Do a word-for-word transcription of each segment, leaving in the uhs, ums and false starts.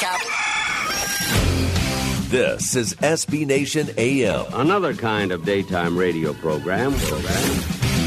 up. This is S B Nation A M. Another kind of daytime radio program. program.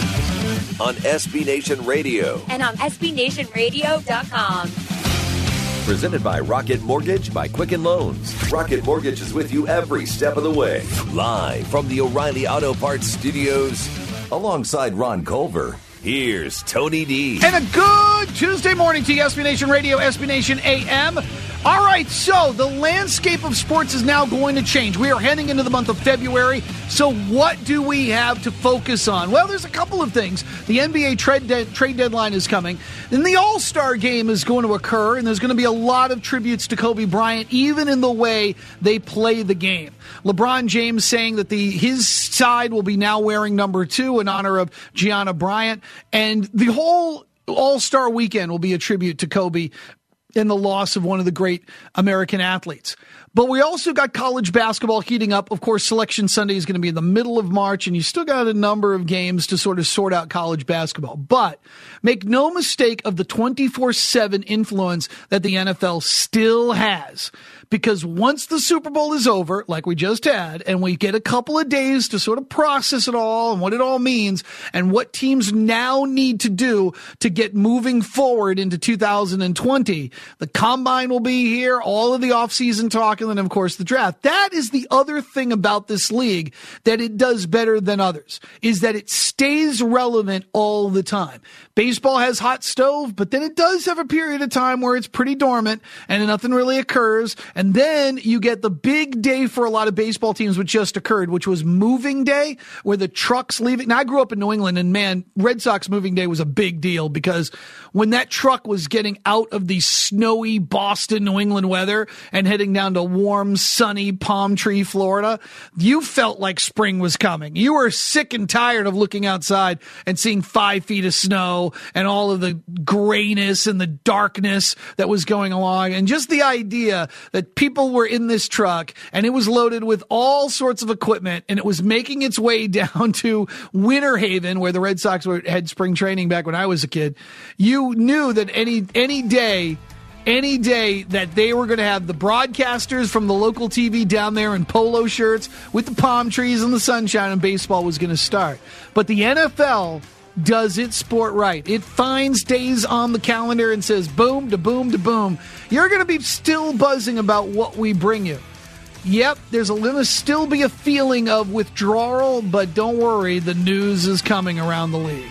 On S B Nation Radio. And on S B Nation Radio dot com. Presented by Rocket Mortgage by Quicken Loans. Rocket Mortgage is with you every step of the way. Live from the O'Reilly Auto Parts Studios. Alongside Ron Culver, here's Tony D. And a good Tuesday morning to you, S B Nation Radio, S B Nation A M. All right, so the landscape of sports is now going to change. We are heading into the month of February, so what do we have to focus on? Well, there's a couple of things. The N B A trade, de- trade deadline is coming, then the All-Star game is going to occur, and there's going to be a lot of tributes to Kobe Bryant, even in the way they play the game. LeBron James saying that the his side will be now wearing number two in honor of Gianna Bryant, and the whole All-Star weekend will be a tribute to Kobe and the loss of one of the great American athletes. But we also got college basketball heating up. Of course, Selection Sunday is going to be in the middle of March, and you still got a number of games to sort of sort out college basketball. But make no mistake of the twenty-four seven influence that the N F L still has. Because once the Super Bowl is over, like we just had, and we get a couple of days to sort of process it all and what it all means and what teams now need to do to get moving forward into two thousand twenty, the Combine will be here, all of the offseason talk, and then, of course, the draft. That is the other thing about this league that it does better than others, is that it stays relevant all the time. Baseball has hot stove, but then it does have a period of time where it's pretty dormant and nothing really occurs. And then you get the big day for a lot of baseball teams, which just occurred, which was moving day, where the trucks leaving. Now, I grew up in New England, and man, Red Sox moving day was a big deal, because when that truck was getting out of the snowy Boston, New England weather and heading down to warm, sunny Palm Tree, Florida, you felt like spring was coming. You were sick and tired of looking outside and seeing five feet of snow and all of the grayness and the darkness that was going along. And just the idea that people were in this truck and it was loaded with all sorts of equipment and it was making its way down to Winter Haven, where the Red Sox were, had spring training back when I was a kid. You knew that any any day, any day that they were going to have the broadcasters from the local T V down there in polo shirts with the palm trees and the sunshine, and baseball was going to start. But the N F L does its sport right. It finds days on the calendar and says boom to boom to boom. You're going to be still buzzing about what we bring you. Yep, there's going to still be a feeling of withdrawal, but don't worry, the news is coming around the league.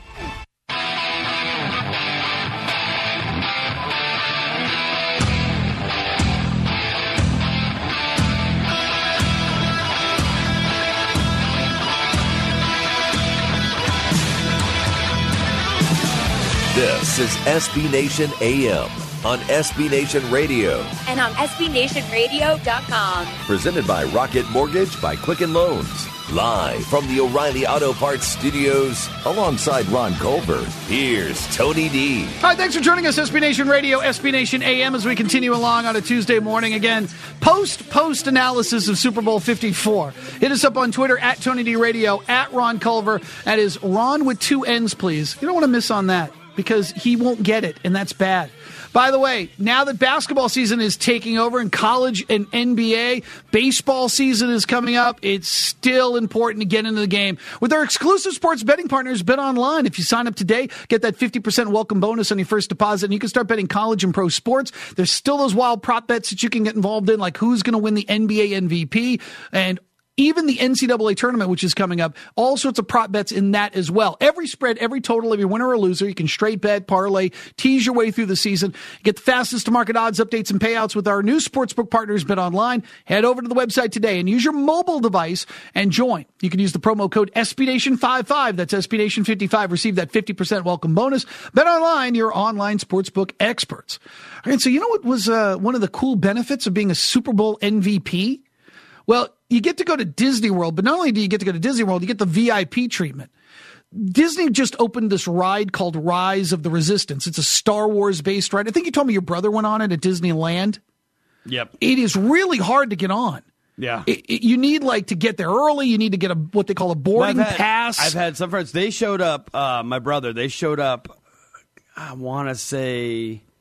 This is S B Nation A M on S B Nation Radio. And on S B Nation Radio dot com. Presented by Rocket Mortgage by Quicken Loans. Live from the O'Reilly Auto Parts Studios, alongside Ron Culver, here's Tony D. Hi, thanks for joining us, S B Nation Radio, S B Nation A M, as we continue along on a Tuesday morning. Again, post-post analysis of Super Bowl fifty-four. Hit us up on Twitter, at Tony D Radio, at Ron Culver. That is Ron with two N's, please. You don't want to miss on that, because he won't get it, and that's bad. By the way, now that basketball season is taking over in college and N B A, baseball season is coming up, it's still important to get into the game with our exclusive sports betting partners, BetOnline. If you sign up today, get that fifty percent welcome bonus on your first deposit, and you can start betting college and pro sports. There's still those wild prop bets that you can get involved in, like who's going to win the N B A M V P, and even the N C double A tournament, which is coming up, all sorts of prop bets in that as well. Every spread, every total, every winner or loser, you can straight bet, parlay, tease your way through the season. Get the fastest to market odds, updates, and payouts with our new sportsbook partners, BetOnline. Head over to the website today and use your mobile device and join. You can use the promo code S B Nation fifty-five. That's S B Nation fifty-five. Receive that fifty percent welcome bonus. BetOnline, your online sportsbook experts. All right, so you know what was uh, one of the cool benefits of being a Super Bowl M V P? Well, you get to go to Disney World, but not only do you get to go to Disney World, you get the V I P treatment. Disney just opened this ride called Rise of the Resistance. It's a Star Wars-based ride. I think you told me your brother went on it at Disneyland. Yep. It is really hard to get on. Yeah. It, it, you need, like, to get there early. You need to get a what they call a boarding well, I've had, pass. I've had some friends. They showed up, uh, my brother, they showed up, I want to say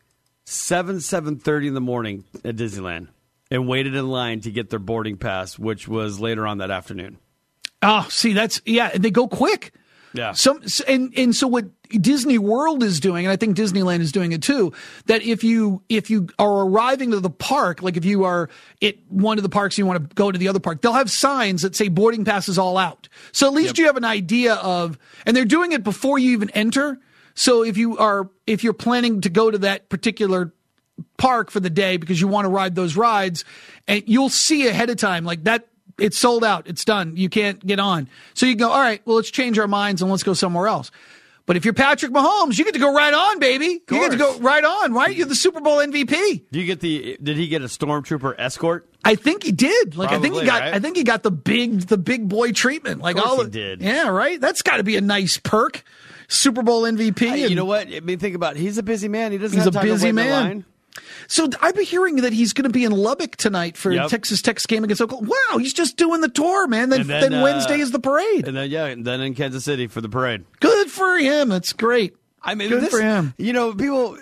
seven, seven thirty in the morning at Disneyland and waited in line to get their boarding pass, which was later on that afternoon. Oh, see, that's, yeah, and they go quick. Yeah. Some and and so what Disney World is doing, and I think Disneyland is doing it too, that if you if you are arriving to the park, like if you are at one of the parks and you want to go to the other park, they'll have signs that say boarding pass is all out. So at least yep. you have an idea of, and they're doing it before you even enter. So if you are if you're planning to go to that particular park for the day because you want to ride those rides, and you'll see ahead of time like that. It's sold out. It's done. You can't get on. So you go, all right, well, let's change our minds and let's go somewhere else. But if you're Patrick Mahomes, you get to go right on, baby. You get to go right on, right? You're the Super Bowl M V P. Do you get the? Did he get a stormtrooper escort? I think he did. Like Probably, I think he got. right? I think he got the big, the big boy treatment. Like of course all he did. Yeah, right. That's got to be a nice perk. Super Bowl M V P. Hey, and, you know what? I mean, think about it. He's a busy man. He doesn't He's have a time busy to wait in man. line. So I've been hearing that he's going to be in Lubbock tonight for Yep. Texas Tech's game against Oklahoma. Wow, he's just doing the tour, man. Then, And then, then, uh, Wednesday is the parade. And then yeah, and then in Kansas City for the parade. Good for him. That's great. I mean, Good this, for him. You know, people.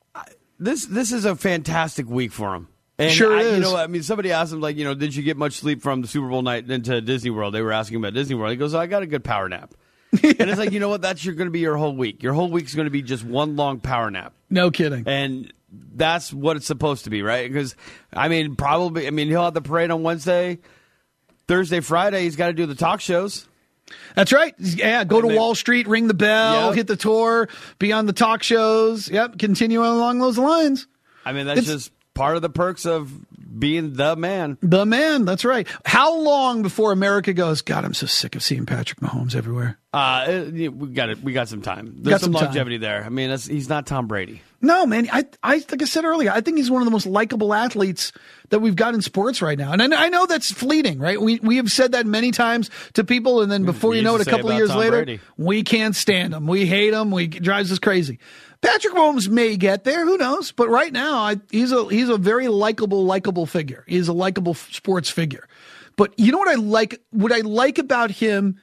This this is a fantastic week for him. And Sure I, is. You know, I mean, somebody asked him like, you know, did you get much sleep from the Super Bowl night into Disney World? They were asking about Disney World. He goes, oh, I got a good power nap. Yeah. And it's like, you know what? That's going to be your whole week. Your whole week's going to be just one long power nap. No kidding. And that's what it's supposed to be, right? Because, I mean, probably, I mean, he'll have the parade on Wednesday. Thursday, Friday, he's got to do the talk shows. That's right. Yeah, go to I mean, Wall Street, ring the bell, Yep. hit the tour, be on the talk shows. Yep, continue along those lines. I mean, that's It's- just part of the perks of being the man. The man, that's right. How long before America goes, God, I'm so sick of seeing Patrick Mahomes everywhere? Uh, it- we got it. We got some time. There's Got some, some time. longevity there. I mean, that's, he's not Tom Brady. No, man. I, I, like I said earlier, I think he's one of the most likable athletes that we've got in sports right now. And I, I know that's fleeting, right? We we have said that many times to people, and then before We you know it, used a to say couple of about years Tom later, Brady. we can't stand him. We hate him. We it drives us crazy. Patrick Mahomes may get there. Who knows? But right now, I, he's a he's a very likable, likable figure. He's a likable f- sports figure. But you know what I like? What I like about him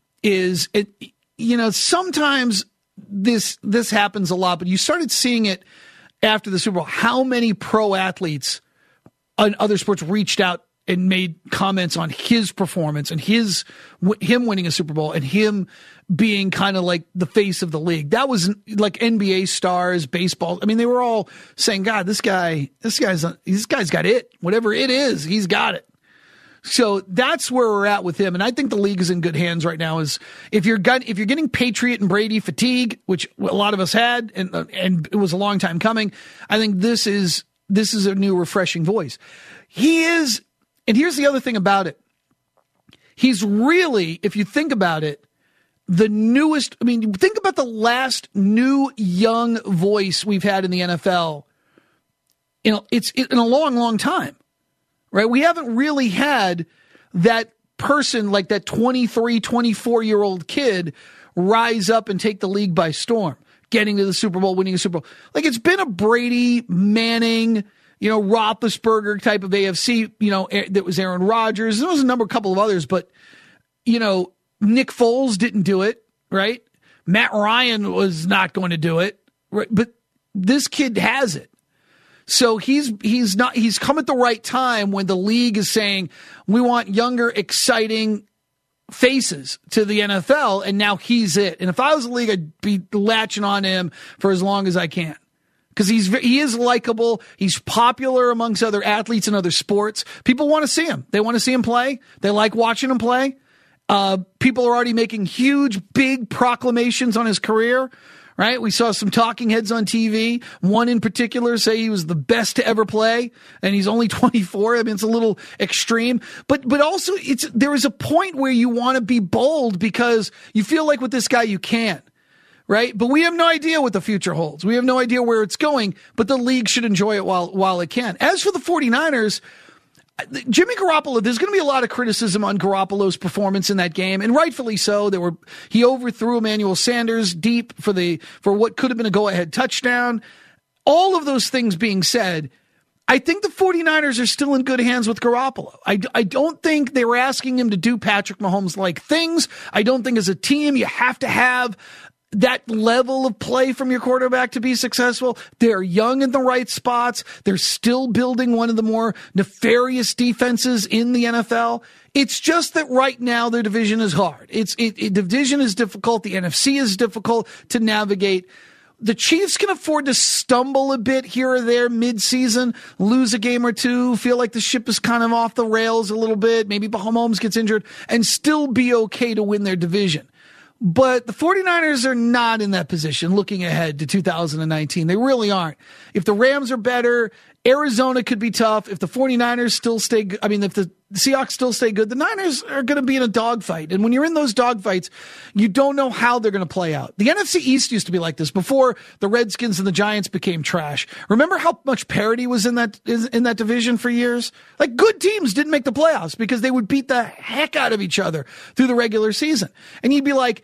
is it. You know, sometimes this this happens a lot, but you started seeing it after the Super Bowl. How many pro athletes on other sports reached out and made comments on his performance and his him winning a Super Bowl and him being kind of like the face of the league. That was like N B A stars, baseball. I mean, they were all saying, "God, this guy, this guy's this guy's got it. Whatever it is, he's got it." So that's where we're at with him, and I think the league is in good hands right now. Is if you're got, if you're getting Patriot and Brady fatigue, which a lot of us had, and and it was a long time coming. I think this is this is a new refreshing voice. He is, and here's the other thing about it. He's really, if you think about it, the newest. I mean, think about the last new young voice we've had in the N F L. You know, it's in a long, long time. Right? We haven't really had that person like that twenty-three, twenty-four-year-old kid rise up and take the league by storm, getting to the Super Bowl, winning a Super Bowl. Like it's been a Brady, Manning, you know, Roethlisberger type of A F C, you know, that was Aaron Rodgers. There was a number, a couple of others, but, you know, Nick Foles didn't do it, right? Matt Ryan was not going to do it, right? But this kid has it. So he's he's not he's come at the right time when the league is saying we want younger, exciting faces to the N F L, and now he's it. And if I was a league, I'd be latching on him for as long as I can because he's he is likable. He's popular amongst other athletes in other sports. People want to see him. They want to see him play. They like watching him play. Uh, people are already making huge, big proclamations on his career. Right? We saw some talking heads on T V. One in particular say he was the best to ever play, and he's only twenty-four. I mean, it's a little extreme. But but also, it's there is a point where you want to be bold because you feel like with this guy you can. Right? But we have no idea what the future holds. We have no idea where it's going, but the league should enjoy it while while it can. As for the 49ers, Jimmy Garoppolo, there's going to be a lot of criticism on Garoppolo's performance in that game, and rightfully so. There were he overthrew Emmanuel Sanders deep for the for what could have been a go-ahead touchdown. All of those things being said, I think the 49ers are still in good hands with Garoppolo. I, I don't think they were asking him to do Patrick Mahomes-like things. I don't think as a team you have to have that level of play from your quarterback to be successful. They're young in the right spots. They're still building one of the more nefarious defenses in the N F L. It's just that right now their division is hard. It's it, it division is difficult. The N F C is difficult to navigate. The Chiefs can afford to stumble a bit here or there mid-season, lose a game or two, feel like the ship is kind of off the rails a little bit. Maybe Mahomes gets injured and still be okay to win their division. But the 49ers are not in that position looking ahead to two thousand nineteen. They really aren't. If the Rams are better, Arizona could be tough. If the 49ers still stay good, I mean, if the Seahawks still stay good, the Niners are going to be in a dogfight. And when you're in those dogfights, you don't know how they're going to play out. The N F C East used to be like this before the Redskins and the Giants became trash. Remember how much parity was in that in that division for years? Like, good teams didn't make the playoffs because they would beat the heck out of each other through the regular season. And you'd be like,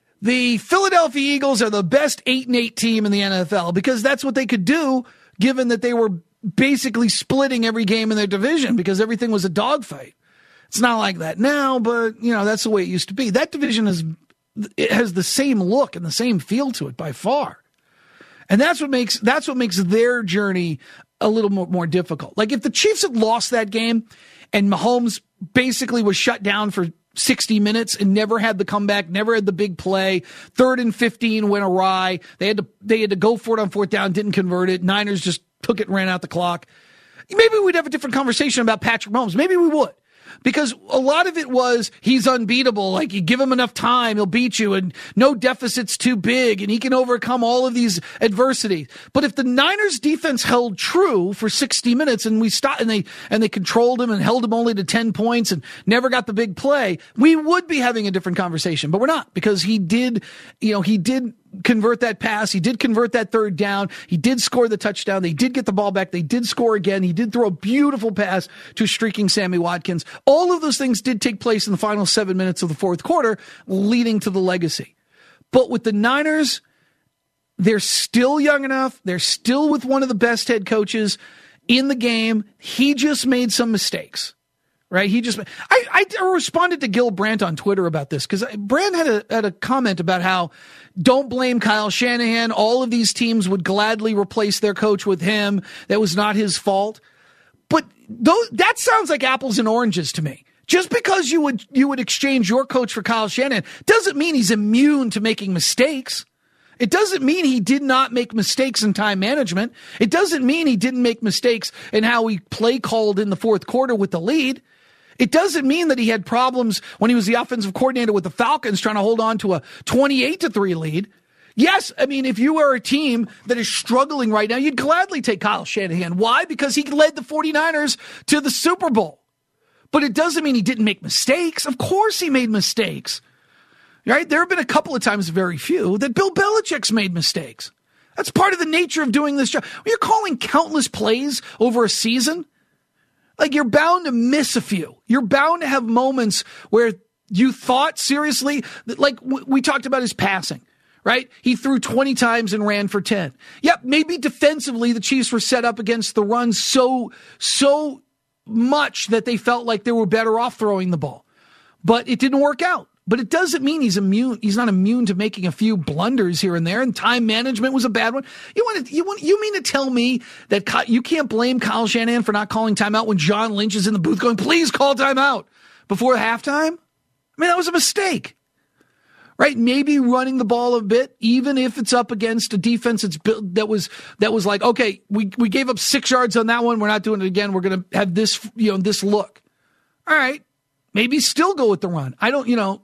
the Philadelphia Eagles are the best eight and eight team in the N F L because that's what they could do, given that they were basically splitting every game in their division because everything was a dogfight. It's not like that now, but you know, that's the way it used to be. That division is, it has the same look and the same feel to it by far. And that's what makes, that's what makes their journey a little more, more difficult. Like if the Chiefs had lost that game and Mahomes basically was shut down for sixty minutes and never had the comeback, never had the big play. Third and fifteen went awry. They had to they had to go for it on fourth down, didn't convert it. Niners just took it and ran out the clock. Maybe we'd have a different conversation about Patrick Mahomes. Maybe we would. Because a lot of it was he's unbeatable. Like, you give him enough time, he'll beat you, and no deficit's too big, and he can overcome all of these adversities. But if the Niners defense held true for sixty minutes and we stopped and they and they controlled him and held him only to ten points and never got the big play, we would be having a different conversation. But we're not, because he did, you know, he did convert that pass. He did convert that third down. He did score the touchdown. They did get the ball back. They did score again. He did throw a beautiful pass to streaking Sammy Watkins. All of those things did take place in the final seven minutes of the fourth quarter, leading to the legacy. But with the Niners, they're still young enough. They're still with one of the best head coaches in the game. He just made some mistakes. Right, he just. I, I responded to Gil Brandt on Twitter about this because Brandt had a had a comment about how don't blame Kyle Shanahan. All of these teams would gladly replace their coach with him. That was not his fault. But those, that sounds like apples and oranges to me. Just because you would you would exchange your coach for Kyle Shanahan doesn't mean he's immune to making mistakes. It doesn't mean he did not make mistakes in time management. It doesn't mean he didn't make mistakes in how he play called in the fourth quarter with the lead. It doesn't mean that he had problems when he was the offensive coordinator with the Falcons trying to hold on to a twenty-eight to three lead. Yes, I mean, if you are a team that is struggling right now, you'd gladly take Kyle Shanahan. Why? Because he led the 49ers to the Super Bowl. But it doesn't mean he didn't make mistakes. Of course he made mistakes. Right? There have been a couple of times, very few, that Bill Belichick's made mistakes. That's part of the nature of doing this job. When you're calling countless plays over a season, like, you're bound to miss a few. You're bound to have moments where you thought seriously, that, like w- we talked about his passing, right? He threw twenty times and ran for ten. Yep, maybe defensively the Chiefs were set up against the run so, so much that they felt like they were better off throwing the ball. But it didn't work out. But it doesn't mean he's immune. He's not immune to making a few blunders here and there. And time management was a bad one. You want to, you want, you mean to tell me that you can't blame Kyle Shanahan for not calling timeout when John Lynch is in the booth going, please call timeout before halftime? I mean, that was a mistake, right? Maybe running the ball a bit, even if it's up against a defense that's built, that was that was like, okay, we we gave up six yards on that one. We're not doing it again. We're going to have this, you know, this look. All right, maybe still go with the run. I don't, you know.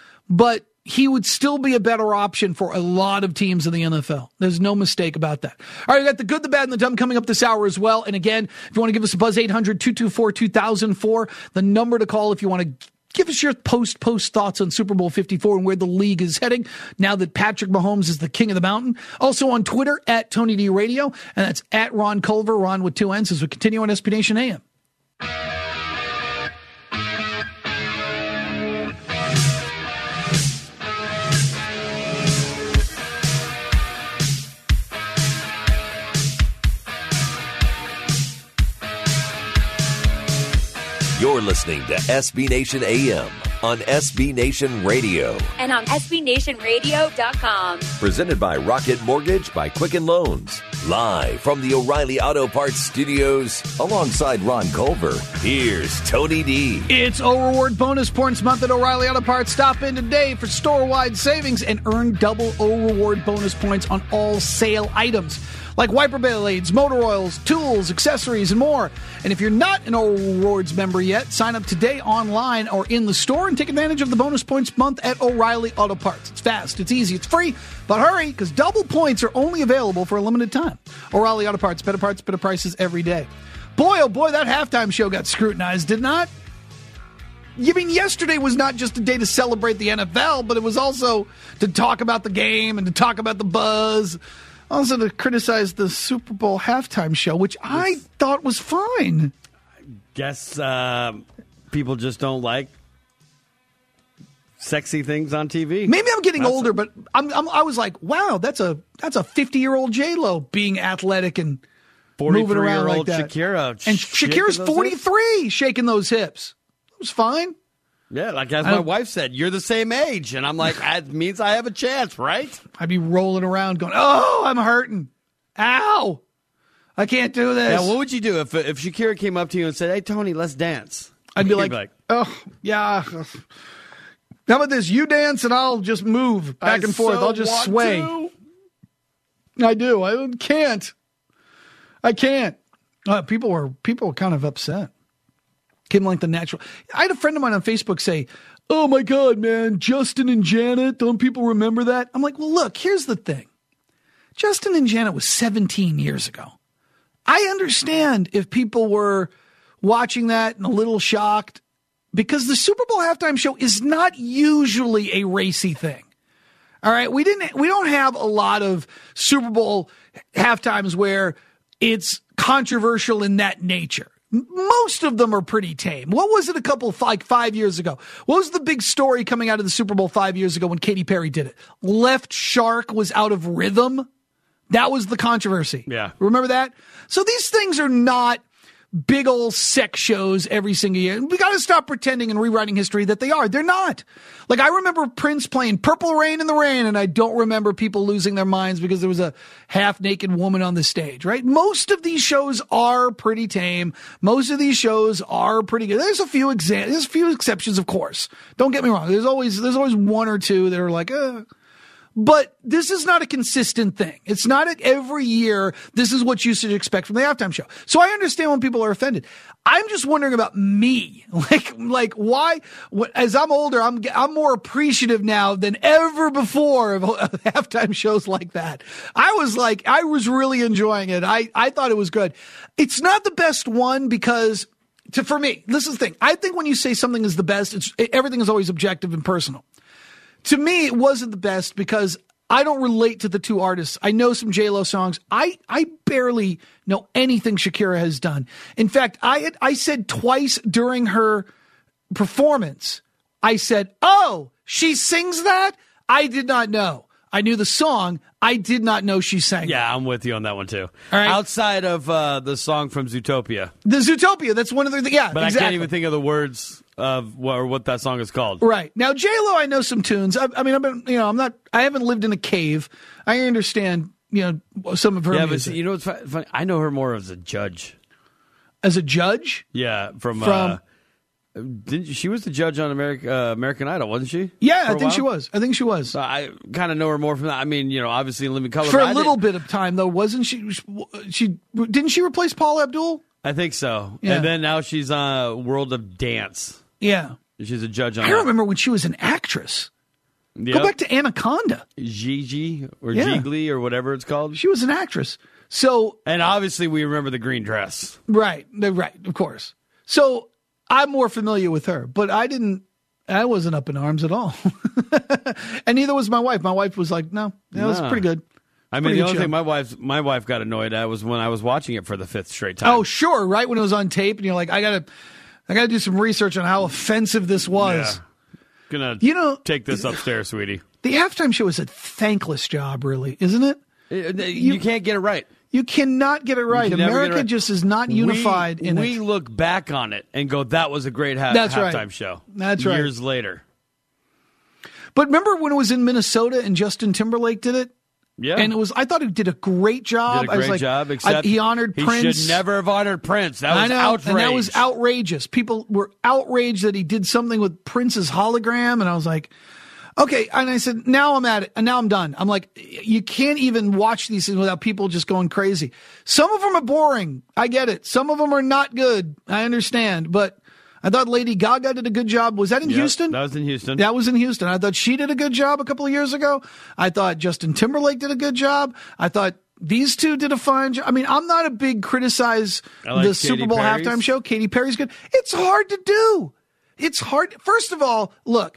But he would still be a better option for a lot of teams in the N F L. There's no mistake about that. All right, we got the good, the bad, and the dumb coming up this hour as well. And again, if you want to give us a buzz, eight hundred, two two four, two thousand four, the number to call if you want to give us your post-post thoughts on Super Bowl fifty-four and where the league is heading now that Patrick Mahomes is the king of the mountain. Also on Twitter, at Tony D Radio, and that's at Ron Culver, Ron with two N's, as we continue on S B Nation A M. You're listening to S B Nation A M on S B Nation Radio. And on S B Nation Radio dot com. Presented by Rocket Mortgage by Quicken Loans. Live from the O'Reilly Auto Parts Studios alongside Ron Culver. Here's Tony D. It's O-Reward Bonus Points Month at O'Reilly Auto Parts. Stop in today for store-wide savings and earn double O-Reward Bonus Points on all sale items like wiper blades, motor oils, tools, accessories, and more. And if you're not an O-Rewards member yet, sign up today online or in the store and take advantage of the Bonus Points Month at O'Reilly Auto Parts. It's fast, it's easy, it's free, but hurry, because double points are only available for a limited time. O'Reilly Auto Parts, better parts, better prices every day. Boy, oh boy, that halftime show got scrutinized, did not? You mean yesterday was not just a day to celebrate the N F L, but it was also to talk about the game and to talk about the buzz. Also to criticize the Super Bowl halftime show, which I thought was fine. Guess uh, people just don't like sexy things on T V. Maybe I'm getting That's older, a- but I'm, I'm, I was like, wow, that's a that's a fifty-year-old J-Lo being athletic and moving around like forty-three-year-old that. Shakira. And shaking Shakira's those forty-three, hips. shaking those hips. It was fine. Yeah, like as I my don't- wife said, you're the same age. And I'm like, that means I have a chance, right? I'd be rolling around going, oh, I'm hurting. Ow. I can't do this. Yeah, what would you do if if Shakira came up to you and said, hey, Tony, let's dance? I'd be You'd like, oh, yeah. How about this? You dance and I'll just move back I and forth. so I'll just want sway. to. I do. I can't. I can't. Uh, people were people were kind of upset. Came like the natural. I had a friend of mine on Facebook say, oh my God, man, Justin and Janet, don't people remember that? I'm like, well, look, here's the thing. Justin and Janet was seventeen years ago. I understand if people were watching that and a little shocked because the Super Bowl halftime show is not usually a racy thing. All right. We didn't, we don't have a lot of Super Bowl halftimes where it's controversial in that nature. Most of them are pretty tame. What was it a couple, like five years ago? What was the big story coming out of the Super Bowl five years ago when Katy Perry did it? Left Shark was out of rhythm. That was the controversy. Yeah. Remember that? So these things are not big old sex shows every single year. We got to stop pretending and rewriting history that they are. They're not. Like, I remember Prince playing Purple Rain in the Rain, and I don't remember people losing their minds because there was a half-naked woman on the stage, right? Most of these shows are pretty tame. Most of these shows are pretty good. There's a few exa- there's a few exceptions, of course. Don't get me wrong. There's always there's always one or two that are like, uh but this is not a consistent thing. It's not a, every year this is what you should expect from the halftime show. So I understand when people are offended. I'm just wondering about me. Like, like why, what, as I'm older, I'm, I'm more appreciative now than ever before of, of halftime shows like that. I was like, I was really enjoying it. I, I thought it was good. It's not the best one because to, for me, this is the thing. I think when you say something is the best, it's, everything is always objective and personal. To me, it wasn't the best because I don't relate to the two artists. I know some J-Lo songs. I, I barely know anything Shakira has done. In fact, I had, I said twice during her performance, I said, oh, she sings that? I did not know. I knew the song. I did not know she sang. Yeah, I'm with you on that one, too. All right. Outside of uh, the song from Zootopia. The Zootopia, that's one of the, yeah, But exactly. I can't even think of the words of what, or what that song is called. Right. Now, J-Lo, I know some tunes. I, I mean, I've been, you know, I'm not, I haven't lived in a cave. I understand, you know, some of her Yeah, music. but you know what's fu- funny? I know her more as a judge. As a judge? Yeah, from... From- uh, didn't she was the judge on America, uh, American Idol, wasn't she? Yeah, For I a think she while? was. I think she was. So I kind of know her more from that. I mean, you know, obviously in Living Color. For but a I little didn't- bit of time, though, wasn't she? She didn't she replace Paula Abdul? I think so. Yeah. And then now she's on uh, World of Dance. Yeah. She's a judge on I that. remember when she was an actress. Yep. Go back to Anaconda. Gigi or Yeah. Jiggly or whatever it's called. She was an actress. So, And obviously we remember the green dress. right, right, of course. So I'm more familiar with her, but I didn't. I wasn't up in arms at all, and neither was my wife. My wife was like, "No, that was Nah. pretty good." I mean, Pretty the good only show. thing my wife my wife got annoyed at was when I was watching it for the fifth straight time. Oh, sure, right when it was on tape, and you're like, "I gotta, I gotta do some research on how offensive this was." Yeah. Gonna You know, take this upstairs, sweetie. the halftime show is a thankless job, really, isn't it? You, you can't get it right. You cannot get it right. You can never get it America right. just is not unified we, in we it. We look back on it and go, that was a great ha- That's halftime right. show. That's right. Years later. But remember when it was in Minnesota and Justin Timberlake did it? Yeah. And it was, I thought he did a great job. Did a I was great like, job, I, except he honored he Prince. should never have honored Prince. That was I know, outrage. and that was outrageous. People were outraged that he did something with Prince's hologram, and I was like, okay. And I said, now I'm at it, and now I'm done. I'm like, you can't even watch these things without people just going crazy. Some of them are boring. I get it. Some of them are not good. I understand, but I thought Lady Gaga did a good job. Was that in Yep, Houston? That was in Houston. That was in Houston. I thought she did a good job a couple of years ago. I thought Justin Timberlake did a good job. I thought these two did a fine job. I mean, I'm not a big criticize I like the Katy Super Bowl Perry's. halftime show. Katy Perry's good. It's hard to do. It's hard. First of all, look,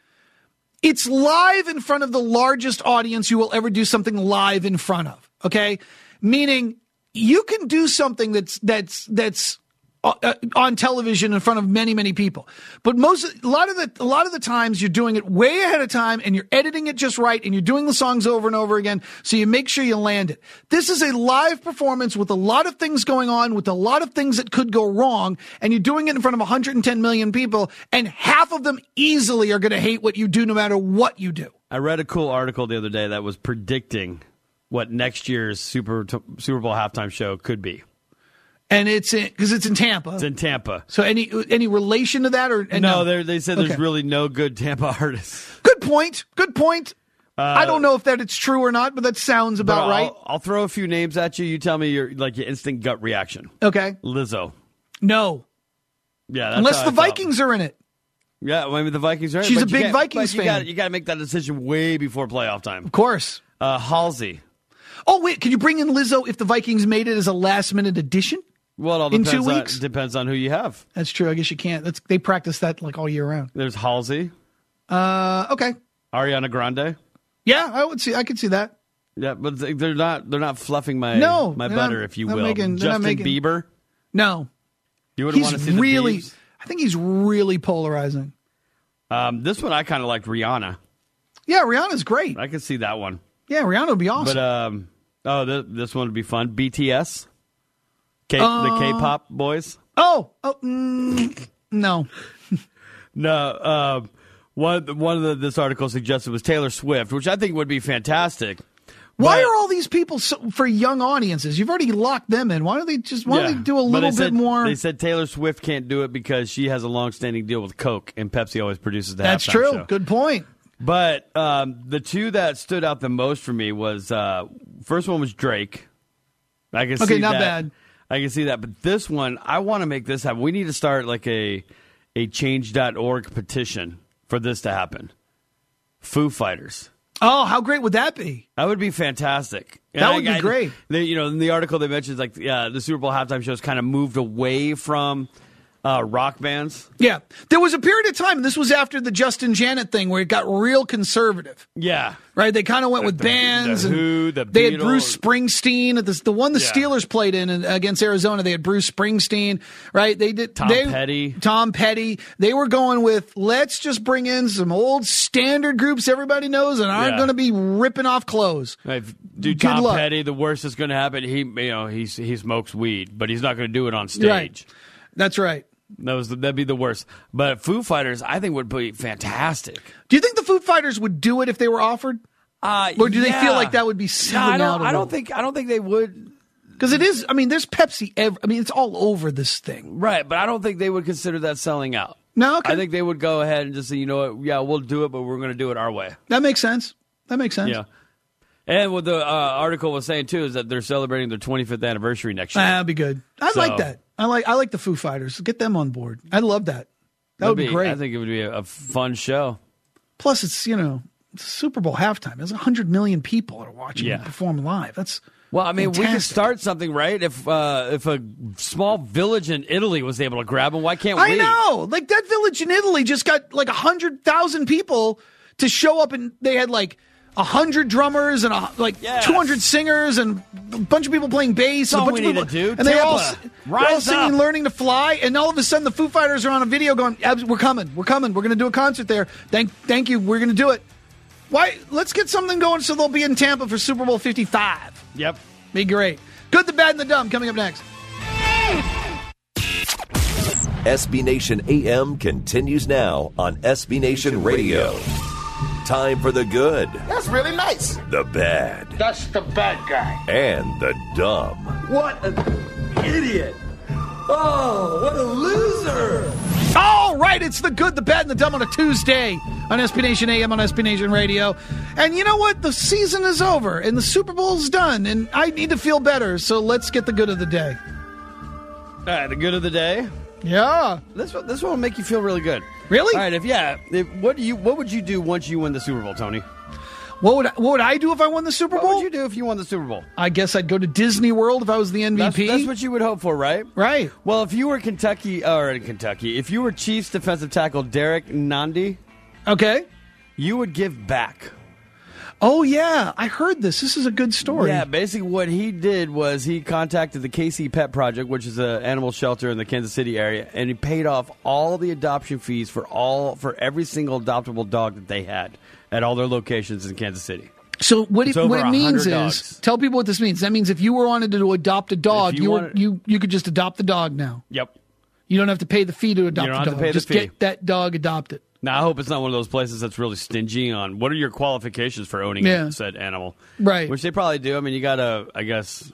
it's live in front of the largest audience you will ever do something live in front of. Okay, meaning you can do something that's that's that's. Uh, on television in front of many, many people. But most, a lot of the, a lot of the times you're doing it way ahead of time and you're editing it just right and you're doing the songs over and over again. So you make sure you land it. This is a live performance with a lot of things going on, with a lot of things that could go wrong. And you're doing it in front of one hundred ten million people, and half of them easily are going to hate what you do no matter what you do. I read a cool article the other day that was predicting what next year's Super, Super Bowl halftime show could be. And it's in, because it's in Tampa. It's in Tampa. So any any relation to that? or No, no? they said there's Okay. really no good Tampa artists. Good point. Good point. Uh, I don't know if that it's true or not, but that sounds But about I'll, right. I'll throw a few names at you. You tell me your like your instant gut reaction. Okay. Lizzo. No. Yeah, that's Unless how the I felt. Vikings are in it. Yeah, well, maybe the Vikings are. in it, She's but a you big can't- Vikings but you fan. Gotta, you got to make that decision way before playoff time. Of course. Uh, Halsey. Oh, wait. Could you bring in Lizzo if the Vikings made it as a last minute addition? Well, it all In depends two on, weeks? depends on who you have. That's true. I guess you can't. That's, they practice that like all year round. There's Halsey, Uh, okay. Ariana Grande. Yeah, I would see. I could see that. Yeah, but they're not they're not fluffing my No, my they're butter, not- if you they're will. making- they're not Justin making- Bieber. No. You wouldn't want to He's see the really. Biebs? I think he's really polarizing. Um, this one I kind of liked Rihanna. Yeah, Rihanna's great. I could see that one. Yeah, Rihanna would be awesome. But um, oh, th- this one would be fun. B T S, K- Uh, the K-pop boys. oh, oh, mm, no. No, um, one one of the, this article suggested was Taylor Swift, which I think would be fantastic. Why But- are all these people so, for young audiences? You've already locked them in. Why don't they just? Why Yeah, don't they do a but little they bit said- more? They said Taylor Swift can't do it because she has a long-standing deal with Coke, and Pepsi always produces the That's halftime true. show. Good point. But um, the two that stood out the most for me was uh, first one was Drake. I can Okay, see not that. bad. I can see that. But this one, I want to make this happen. We need to start like a a change dot org petition for this to happen. Foo Fighters. Oh, how great would that be? That would be fantastic. And That I- would be I- great. They, you know, in the article they mentioned like yeah, the Super Bowl halftime shows kind of moved away from uh, rock bands. Yeah, there was a period of time. This was after the Justin Janet thing, where it got real conservative. Yeah. Right, they kind of went with The- bands. the and Who, the they had Beatles. Bruce Springsteen at this, the one the Yeah. Steelers played in and against Arizona. They had Bruce Springsteen, right? They did Tom they, Petty. Tom Petty. They were going with let's just bring in some old standard groups everybody knows and aren't Yeah. going to be ripping off clothes. Right, dude, Good Tom luck. Petty. The worst that's going to happen. He, you know, he's he smokes weed, but he's not going to do it on stage. Right. That's right. That was the, that'd be the worst. But Foo Fighters, I think, would be fantastic. Do you think the Foo Fighters would do it if they were offered? Uh, Or do they yeah. feel like that would be No, selling I don't. out? I don't think. I don't think they would. Because it is. I mean, there's Pepsi. Ev- I mean, it's all over this thing. Right, but I don't think they would consider that selling out. No, okay. I think they would go ahead and just say, you know what, yeah, we'll do it, but we're going to do it our way. That makes sense. That makes sense. Yeah. And what the uh, article was saying too is that they're celebrating their twenty-fifth anniversary next year. Ah, that'd be good. I So- like that. I like I like the Foo Fighters. Get them on board. I love that. That That'd would be, great. I think it would be a, a fun show. Plus, it's you know it's Super Bowl halftime. There's a hundred million people that are watching Yeah. you perform live. That's Well, I mean, we could fantastic. start something, right? If uh, if a small village in Italy was able to grab them, why can't I we? know. Like that village in Italy just got like a hundred thousand people to show up, and they had like a hundred drummers and a, like Yes. two hundred singers and a bunch of people playing bass. That's and a all bunch we of need people, to do. And they all, Tampa, they're all rise singing, up. "Learning to Fly," and all of a sudden the Foo Fighters are on a video going, "Abs- "We're coming, we're coming, we're going to do a concert there. Thank, thank you, we're going to do it." Why? Let's get something going so they'll be in Tampa for Super Bowl fifty-five. Yep. Be great. Good, the bad, and the dumb coming up next. S B Nation A M continues now on S B Nation Radio. Time for the good, That's really nice. the bad, That's the bad guy. and the dumb. What an idiot. Oh, what a loser. All right, it's the good, the bad, and the dumb on a Tuesday on S B Nation A M on S B Nation Radio. And you know what? The season is over, and the Super Bowl's done, and I need to feel better, so let's get the good of the day. All right, the good of the day. Yeah. This one, this one will make you feel really good. Really? All right, if yeah, if, what do you what would you do once you win the Super Bowl, Tony? What would I, what would I do if I won the Super What Bowl? would you do if you won the Super Bowl? I guess I'd go to Disney World if I was the M V P. That's, that's what you would hope for, right? Right. Well, if you were Kentucky or in Kentucky, if you were Chiefs defensive tackle Derek Nandi, Okay. you would give back. Oh, yeah. I heard this. This is a good story. Yeah, basically what he did was he contacted the K C Pet Project, which is an animal shelter in the Kansas City area, and he paid off all the adoption fees for all for every single adoptable dog that they had at all their locations in Kansas City. So what it, It's over what it means one hundred is, dogs. tell people what this means. That means if you were wanted to adopt a dog, If you you, were, wanted- you you could just adopt the dog now. Yep. You don't have to pay the fee to adopt You don't the have to dog. pay the just fee. get that dog adopted. Now, I hope it's not one of those places that's really stingy on what are your qualifications for owning Yeah. said animal. Right. Which they probably do. I mean, you got to, I guess,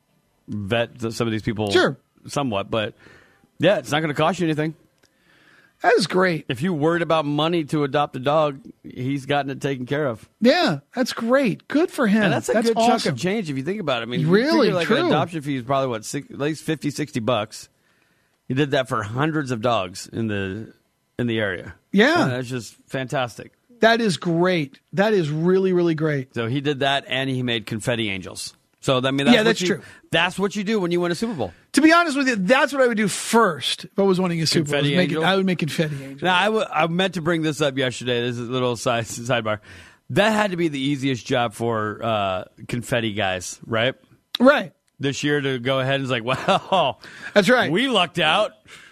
vet some of these people Sure. somewhat. But, yeah, it's not going to cost you anything. That is great. If you're worried about money to adopt a dog, he's gotten it taken care of. Yeah, that's great. Good for him. And that's a good awesome. chunk of change if you think about it. I mean, you Really? figure like True. an adoption fee is probably, what, six, at least fifty, sixty bucks. He did that for hundreds of dogs in the in the area. Yeah. And that's just fantastic. That is great. That is really, really great. So he did that, and he made confetti angels. So I mean, that's Yeah, what that's you, true. That's what you do when you win a Super Bowl. To be honest with you, that's what I would do first if I was winning a Super Bowl. Confetti is make it- angel? I would make confetti angels. Now, I, w- I meant to bring this up yesterday. This is a little side sidebar. That had to be the easiest job for uh, confetti guys, right? Right. This year to go ahead and it's like, wow, That's right. we lucked out.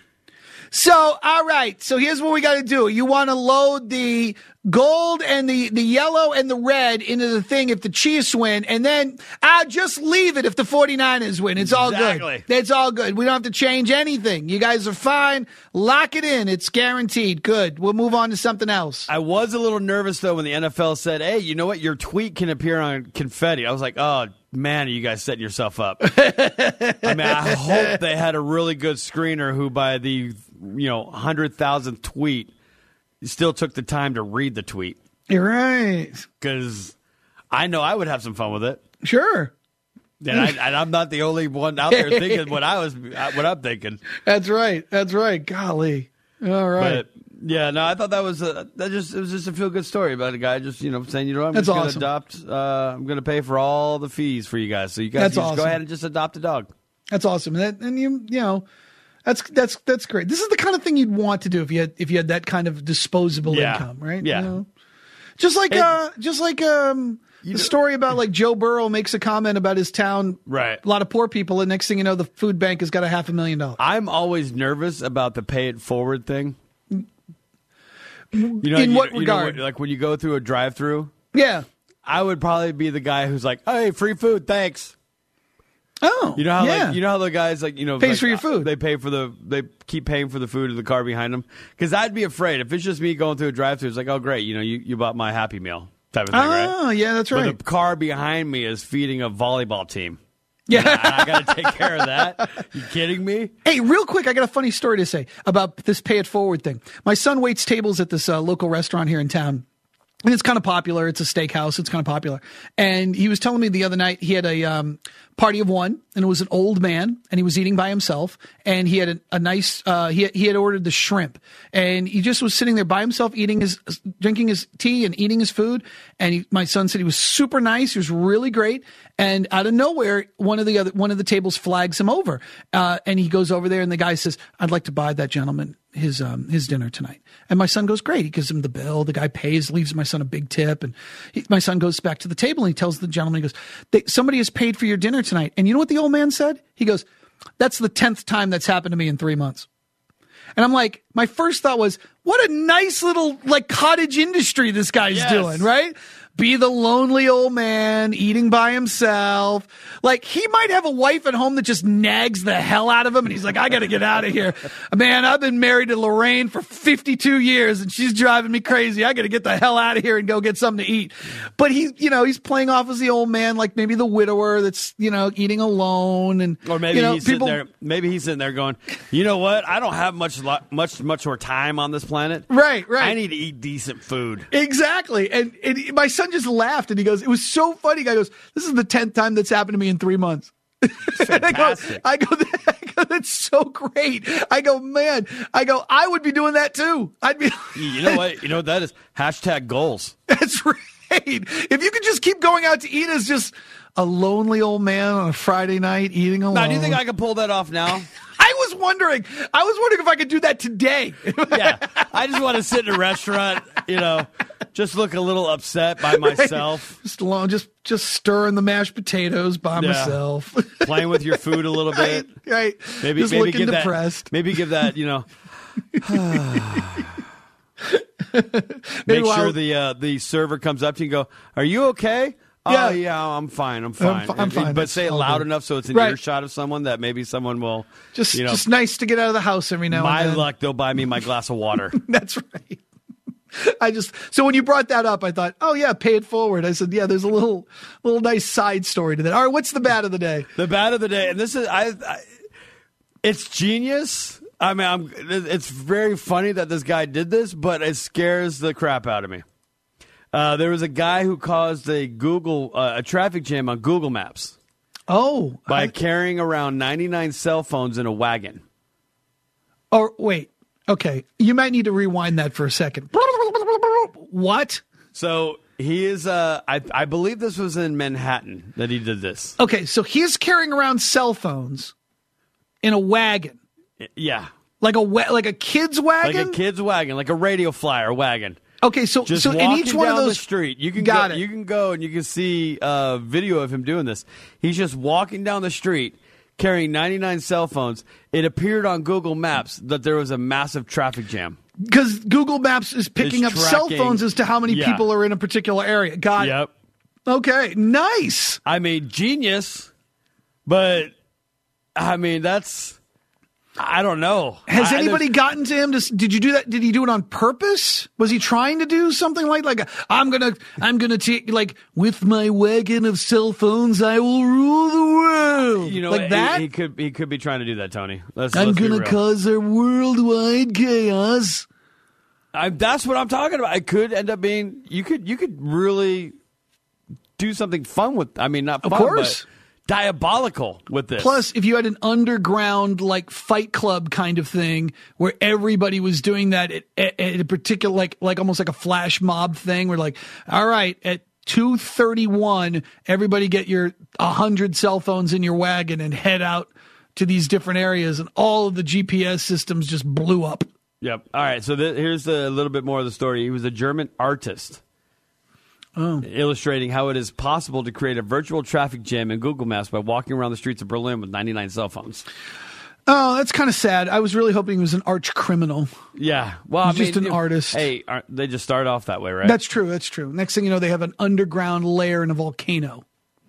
So, all right. So here's what we got to do. You want to load the gold and the, the yellow and the red into the thing if the Chiefs win, and then uh, just leave it if the 49ers win. It's all Exactly. good. It's all good. We don't have to change anything. You guys are fine. Lock it in. It's guaranteed. Good. We'll move on to something else. I was a little nervous, though, when the N F L said, hey, you know what? Your tweet can appear on confetti. I was like, oh, man, are you guys setting yourself up? I mean, I hope they had a really good screener who, by the you know one hundred thousandth tweet, still took the time to read the tweet. You're right. Because I know I would have some fun with it. Sure. And, I, and I'm not the only one out there thinking what I was, what I'm thinking. That's right. That's right. Golly. All right. But yeah, no, I thought that was a, that just it was just a feel good story about a guy just you know saying you know I'm That's just going to awesome. adopt. Uh, I'm going to pay for all the fees for you guys, so you guys That's can just go awesome. ahead and just adopt a dog. That's awesome. And, that, and you, you know, that's that's that's great. This is the kind of thing you'd want to do if you had if you had that kind of disposable Yeah. income, right? Yeah. You know? Just like And- uh, just like um, the know- story about like Joe Burrow makes a comment about his town, Right. A lot of poor people, and next thing you know, the food bank has got a half a million dollars. I'm always nervous about the pay it forward thing. You know, In you- what you know regard? like when you go through a drive-through, Yeah. I would probably be the guy who's like, "Hey, free food, thanks." Oh. You know how yeah. like you know how the guys like you know Pays like, for your food. They pay for the they keep paying for the food in the car behind them because I'd be afraid if it's just me going through a drive-through. It's like, oh great, you know you, you bought my Happy Meal type of thing, Oh, right? yeah, that's right. But the car behind me is feeding a volleyball team. Yeah. And I got to take care of that. You kidding me? Hey, real quick, I got a funny story to say about this pay it forward thing. My son waits tables at this uh, local restaurant here in town. And it's kind of popular. It's a steakhouse. It's kind of popular. And he was telling me the other night he had a um, party of one, and it was an old man, and he was eating by himself. And he had a, a nice. Uh, he he had ordered the shrimp, and he just was sitting there by himself, eating his, drinking his tea and eating his food. And he, my son said he was super nice. He was really great. And out of nowhere, one of the other one of the tables flags him over, uh, and he goes over there, and the guy says, "I'd like to buy that gentleman his um his dinner tonight." And my son goes, "Great." He gives him the bill. The guy pays, leaves my son a big tip, and he, my son goes back to the table and he tells the gentleman, he goes, they, "Somebody has paid for your dinner tonight." And you know what the old man said? He goes, "That's the tenth time that's happened to me in three months." And I'm like, my first thought was, what a nice little like cottage industry this guy's Yes. doing, right? be the lonely old man eating by himself. Like, he might have a wife at home that just nags the hell out of him, and he's like, I got to get out of here. Man, I've been married to Lorraine for fifty-two years, and she's driving me crazy. I got to get the hell out of here and go get something to eat. But he, you know, he's playing off as the old man, like maybe the widower that's, you know, eating alone. And, or maybe you know, he's people, sitting there. Maybe he's sitting there going, you know what? I don't have much, lo- much, much more time on this planet. Right, right. I need to eat decent food. Exactly. And, and my son just laughed, and he goes, it was so funny. Guy goes, this is the tenth time that's happened to me in three months. Fantastic. I go, I go, I go, that's so great. I go, man, I go, I would be doing that too. I'd be. You know what? You know what that is? Hashtag goals. That's right. If you could just keep going out to eat as just a lonely old man on a Friday night eating alone. Now, do you think I could pull that off now? I was wondering. I was wondering if I could do that today. Yeah. I just want to sit in a restaurant, you know, just look a little upset by myself. Right. Just alone, just just stirring the mashed potatoes by yeah. myself. Playing with your food a little bit. Right. right. Maybe, just maybe looking give depressed. That, maybe give that, you know. Maybe Make sure while, the uh, the server comes up to you and go, are you okay? Yeah. Oh, yeah, I'm fine. I'm fine. I'm, fi- I'm fine. But say it all loud good. enough so it's an right. earshot of someone that maybe someone will, just, you know. Just nice to get out of the house every now my and then. luck, they'll buy me my glass of water. That's right. I just so when you brought that up, I thought, oh yeah, pay it forward. I said, yeah, there's a little, little nice side story to that. All right, what's the bad of the day? The bad of the day, and this is, I, I it's genius. I mean, I'm, it's very funny that this guy did this, but it scares the crap out of me. Uh, there was a guy who caused a Google uh, a traffic jam on Google Maps. Oh, by I, carrying around ninety-nine cell phones in a wagon. Or wait, okay, you might need to rewind that for a second. What? So he is. Uh, I, I believe this was in Manhattan that he did this. Okay, so he's carrying around cell phones in a wagon. Yeah, like a wa- like a kid's wagon, like a kid's wagon, like a radio flyer wagon. Okay, so just so in each one down of those the street, you can got go, it. You can go and you can see a video of him doing this. He's just walking down the street carrying ninety-nine cell phones. It appeared on Google Maps that there was a massive traffic jam because Google Maps is picking it's up tracking, cell phones as to how many yeah. people are in a particular area. Got yep. it. Okay, nice. I mean, genius, but I mean that's. I don't know. Has I, anybody gotten to him? To, did you do that? Did he do it on purpose? Was he trying to do something like like a, I'm gonna I'm gonna take like with my wagon of cell phones I will rule the world. You know, like he, that. He could he could be trying to do that, Tony. Let's, I'm let's be gonna real. cause a worldwide chaos. I, that's what I'm talking about. It could end up being you could you could really do something fun with. I mean, not fun, of course. But diabolical with this. Plus, if you had an underground like Fight Club kind of thing where everybody was doing that at, at, at a particular like like almost like a flash mob thing, where like, all right, at two thirty-one, everybody get your one hundred cell phones in your wagon and head out to these different areas, and all of the G P S systems just blew up. Yep. All right. So th- here's a little bit more of the story. He was a German artist. Oh. Illustrating how it is possible to create a virtual traffic jam in Google Maps by walking around the streets of Berlin with ninety-nine cell phones. Oh, that's kind of sad. I was really hoping he was an arch criminal. Yeah. Well, He's I mean, just an you know, artist. Hey, aren't, they just start off that way, right? That's true. That's true. Next thing you know, they have an underground lair in a volcano.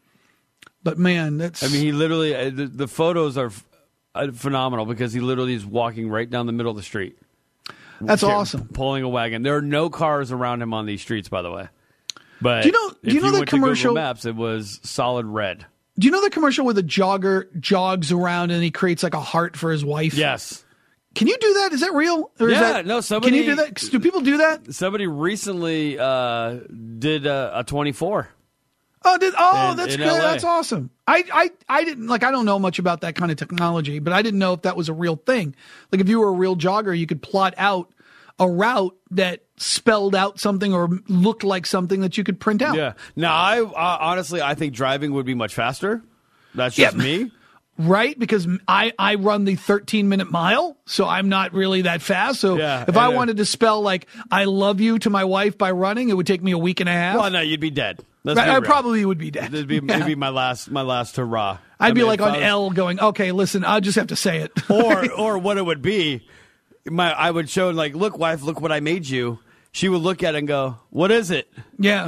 But man, that's... I mean, he literally... Uh, the, the photos are f- uh, phenomenal because he literally is walking right down the middle of the street. That's Car- awesome. Pulling a wagon. There are no cars around him on these streets, by the way. But do you know? Do if you know you the went commercial? To Google Maps, it was solid red. Do you know the commercial where the jogger jogs around and he creates like a heart for his wife? Yes. Can you do that? Is that real? Or yeah. Is that, no. Somebody. Can you do that? Do people do that? Somebody recently uh, did a, a twenty-four. Oh, did oh in, that's in good. L A. That's awesome. I, I I didn't like. I don't know much about that kind of technology, but I didn't know if that was a real thing. Like if you were a real jogger, you could plot out a route that spelled out something or looked like something that you could print out. Yeah. Now, I uh, honestly, I think driving would be much faster. That's just Yeah. me. Right? Because I, I run the thirteen minute mile, so I'm not really that fast. So Yeah, if I and, uh, wanted to spell like I love you to my wife by running, it would take me a week and a half. Well, no, you'd be dead. Let's Right, be I real. probably would be dead. It'd be, Yeah. it'd be my last, my last hurrah. I'd I be mean, like if I on was- L going, okay, listen, I'll just have to say it. or or what it would be, my I would show like, look, wife, look what I made you. She would look at it and go, what is it? Yeah.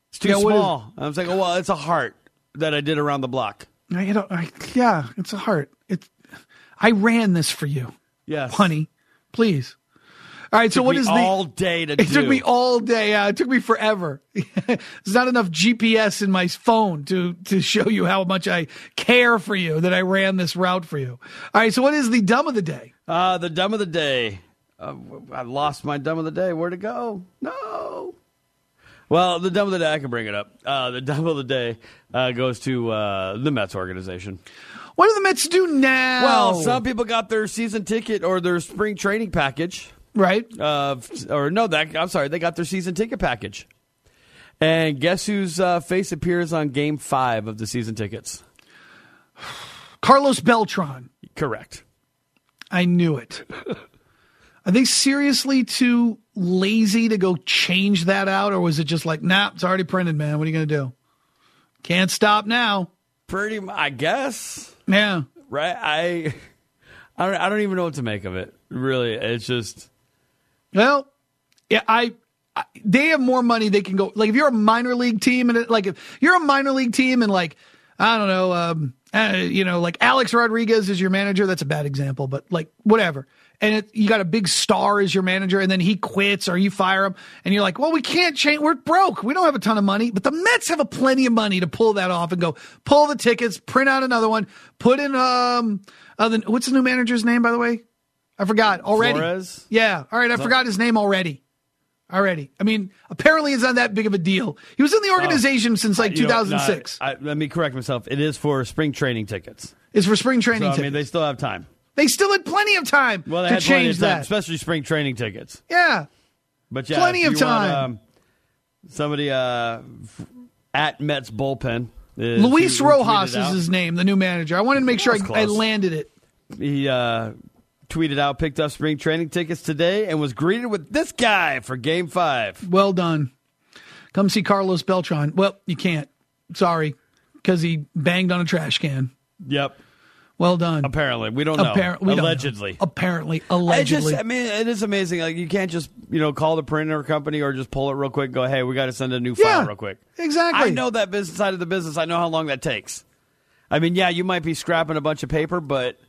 It's too Yeah, what is- small. I was like, oh, well, it's a heart that I did around the block. I, you know, I, yeah, it's a heart. It's. I ran this for you, Yes. honey. Please. All right. So Took what me is the? all day to It do. took me all day. Yeah, it took me forever. There's not enough G P S in my phone to to show you how much I care for you that I ran this route for you. All right. So what is the dumb of the day? Uh, the dumb of the day. Uh, I lost my dumb of the day. Where'd it go? No. Well, the dumb of the day, I can bring it up. Uh, the dumb of the day uh, goes to uh, the Mets organization. What do the Mets do now? Well, some people got their season ticket or their spring training package. right. Uh, or no, that I'm sorry, they got their season ticket package. And guess whose uh, face appears on Game Five of the season tickets? Carlos Beltran. Correct. I knew it. Are they seriously too lazy to go change that out, or was it just like, nah, it's already printed, man? What are you going to do? Can't stop now. Pretty, mu- I guess. Yeah. Right? I, I don't, I don't even know what to make of it. Really, it's just. Well, yeah, I, I they have more money they can go. Like if you're a minor league team and it, like if you're a minor league team and like I don't know, um, uh, you know, like Alex Rodriguez is your manager. That's a bad example, but like whatever. And it, you got a big star as your manager, and then he quits or you fire him, and you're like, well, we can't change. We're broke. We don't have a ton of money, but the Mets have a plenty of money to pull that off and go pull the tickets, print out another one, put in um, uh, the, what's the new manager's name, by the way? I forgot already. Flores? Yeah. All right. I forgot his name already. Already. I mean, apparently it's not that big of a deal. He was in the organization oh, since like you two thousand six. Know, I, I, let me correct myself. It is for spring training tickets. It's for spring training So, I tickets. mean, they still have time. They still had plenty of time Well, they to had plenty change of time, that. especially spring training tickets. Yeah. But yeah, Plenty if of you want, time. um, somebody uh, f- at Mets bullpen. Is Luis who- who Rojas tweeted is out. his name, the new manager. I wanted to make sure That was I, I close. landed it. He uh, tweeted out, picked up spring training tickets today, and was greeted with this guy for Game Five. Well done. Come see Carlos Beltran. Well, you can't. Sorry, because he banged on a trash can. Yep. Well done. Apparently, we don't know. Appar- we don't know. Allegedly. Apparently, I allegedly. just, I mean, it is amazing. Like you can't just, you know, call the printer company or just pull it real quick. And go, hey, we got to send a new file Yeah, real quick. exactly. I know that business side of the business. I know how long that takes. I mean, yeah, you might be scrapping a bunch of paper, but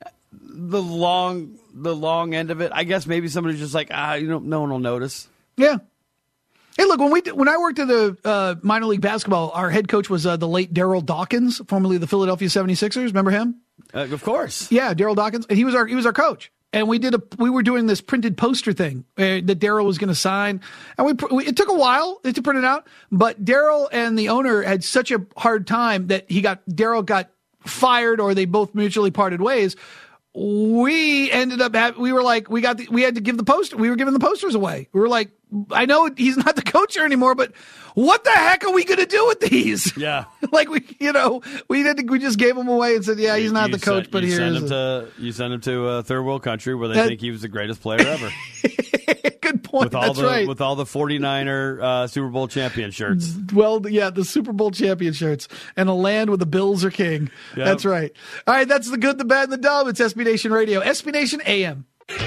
the long, the long end of it, I guess maybe somebody's just like, ah, you know, no one will notice. Yeah. Hey, look, when we did, when I worked at the uh, minor league basketball, our head coach was uh, the late Daryl Dawkins, formerly of the Philadelphia seventy-sixers. Remember him? Uh, of course. Yeah, Daryl Dawkins. And he was our he was our coach. And we did a we were doing this printed poster thing uh, that Daryl was going to sign. And we, we it took a while to print it out, but Daryl and the owner had such a hard time that he got Daryl got fired or they both mutually parted ways. We ended up having, we were like, we got, the, we had to give the poster, we were giving the posters away. We were like, I know he's not the coach here anymore, but what the heck are we going to do with these? Yeah. Like we, you know, we did, we just gave them away and said, yeah, he's not You the coach, sent- but you here's send him a- to you send him to a third world country where they That- think he was the greatest player ever. Good point. With all That's the right. with all the forty-niner uh, Super Bowl champion shirts. Well, yeah, the Super Bowl champion shirts and a land where the Bills are king. Yep. That's right. All right, that's the good, the bad, and the dumb. It's S B Nation Radio, S B Nation A M.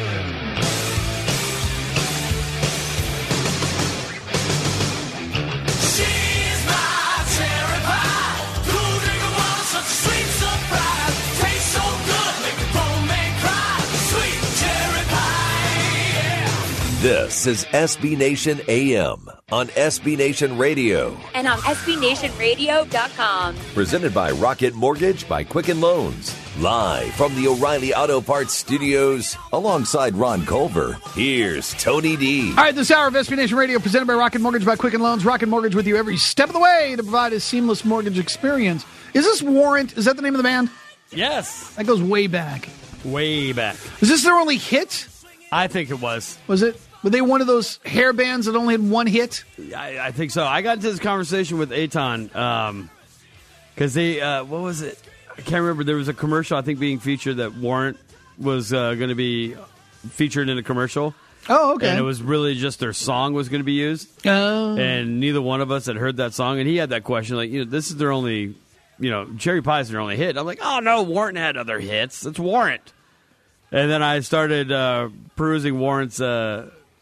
She's my cherry pie. Cool drink of water, such a sweet surprise. Tastes so good, make a grown man cry. Sweet cherry pie, yeah. This is S B Nation A M on S B Nation Radio. And on S B Nation Radio dot com. Presented by Rocket Mortgage by Quicken Loans. Live from the O'Reilly Auto Parts Studios alongside Ron Culver. Here's Tony D. All right, this hour of S B Nation Radio presented by Rocket Mortgage by Quicken Loans. Rocket Mortgage with you every step of the way to provide a seamless mortgage experience. Is this Warrant? Is that the name of the band? Yes. That goes way back. Way back. Is this their only hit? I think it was. Was it? Were they one of those hair bands that only had one hit? I, I think so. I got into this conversation with Eitan because they, uh, what was it? I can't remember. There was a commercial, I think, being featured that Warrant was uh, going to be featured in a commercial. Oh, okay. And it was really just their song was going to be used. Oh. And neither one of us had heard that song. And he had that question, like, you know, this is their only, you know, Cherry Pie is their only hit. I'm like, oh, no, Warrant had other hits. It's Warrant. And then I started uh, perusing Warrant's uh,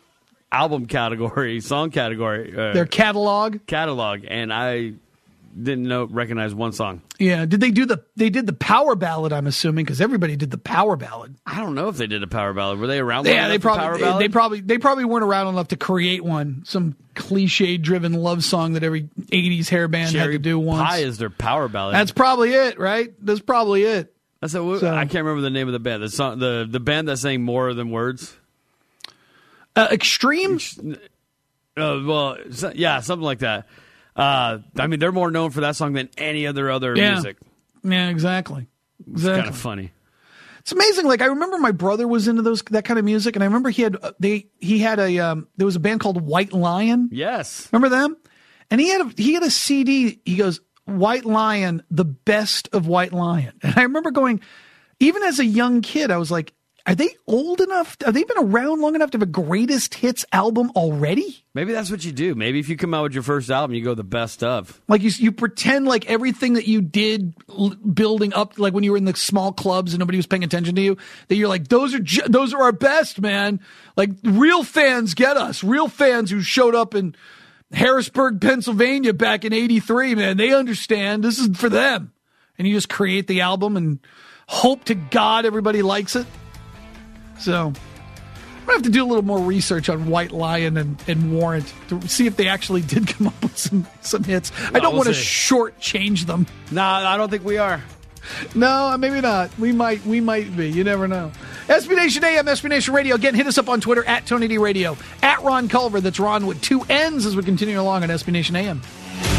album category, song category. Uh, Their catalog. catalog, and I didn't know recognize one song. Yeah. Did they do the? They did the power ballad. I'm assuming because everybody did the power ballad. I don't know if they did a power ballad. Were they around? long Yeah, they enough for power probably ballad? they probably they probably weren't around enough to create one. Some cliche-driven love song that every eighties hair band Cherry had to do once. Pie is their power ballad. That's probably it, right? That's probably it. That's a, So- I can't remember the name of the band. The song, the the band that sang More Than Words. Uh, Extreme. Uh, well, so- yeah, something like that. Uh, I mean, they're more known for that song than any other other Yeah. music. Yeah, exactly. It's Exactly. kind of funny. It's amazing. Like I remember my brother was into those that kind of music, and I remember he had uh, they he had a um, there was a band called White Lion. Yes. Remember them? And he had a, he had a C D. He goes, White Lion, the best of White Lion. And I remember going, even as a young kid, I was like, are they old enough? Have they been around long enough to have a greatest hits album already? Maybe that's what you do. Maybe if you come out with your first album, you go the best of. Like you, you pretend like everything that you did l- building up, like when you were in the small clubs and nobody was paying attention to you, that you're like, those are ju- those are our best, man. Like real fans get us. Real fans who showed up in Harrisburg, Pennsylvania back in eighty-three, man. They understand. This is for them. And you just create the album and hope to God everybody likes it. So I'm going to have to do a little more research on White Lion and, and Warrant to see if they actually did come up with some, some hits. I don't we'll want to see. shortchange them. Nah, I don't think we are. No, maybe not. We might we might be. You never know. S B Nation A M, S B Nation Radio. Again, hit us up on Twitter at Tony D Radio. At Ron Culver. That's Ron with two N's as we continue along on S B Nation A M.